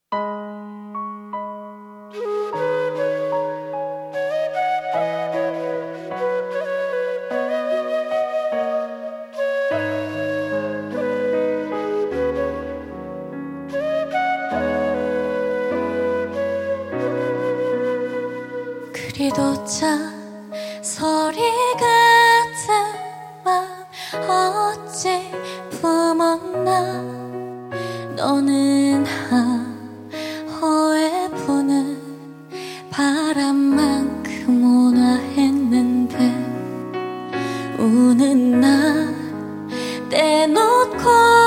그리도자 소리 같은 맘 어찌 품었나. 너는 호에 부는 바람만큼 온화했는데 우는 나 떼놓고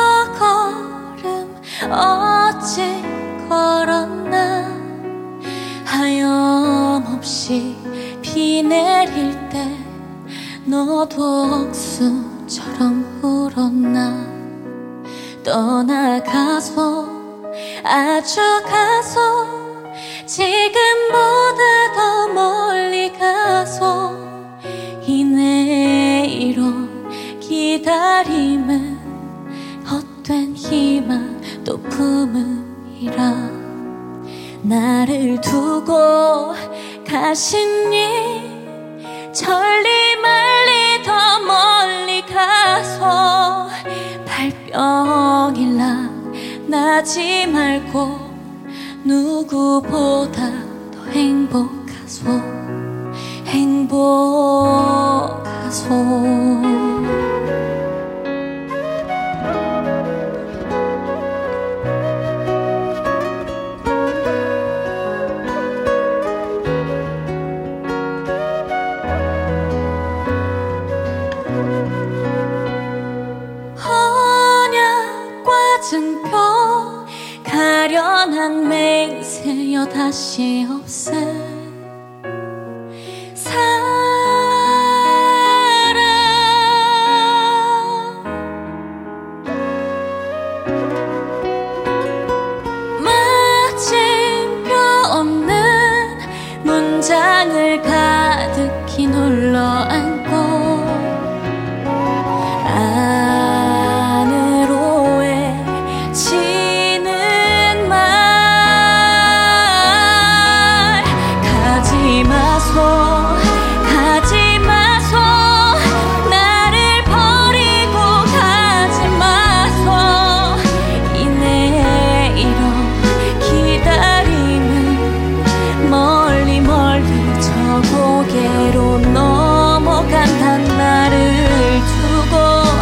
걸음 어찌 걸었나. 하염없이 비 내릴 때 너도 억수처럼 울었나. 떠나가서 아주 가서 지금보다 더 멀리 가서 이 내일 올 기다림은 헛된 희망 또 품음이라. 나를 두고 가시니 천리 말리 더 멀리 가서 발병일라 나지 말고 누구보다 더 행복하소. 증표 가련한 맹세여 다시 없애 사랑. 마침표 없는 문장을 가득히 눌러 안고 가지 마소. 나를 버리고 가지 마소. 이 내일 올 기다림은 멀리 멀리 저 고개로 넘어간단 나를 두고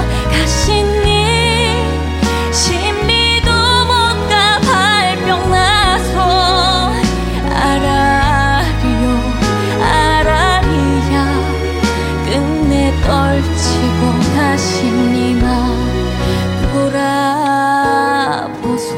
가시니 심리도 못 가 발병 나서 떨치고 가시니만 돌아보소.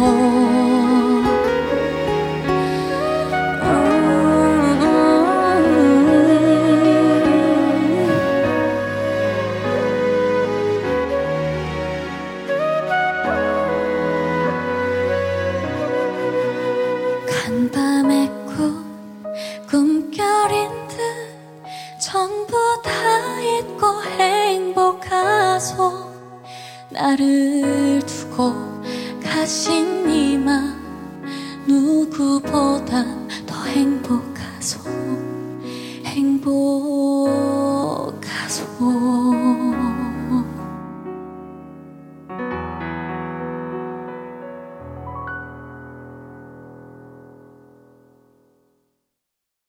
간밤의 꿈결인 듯 전부 다 잊고 행복하소. 나를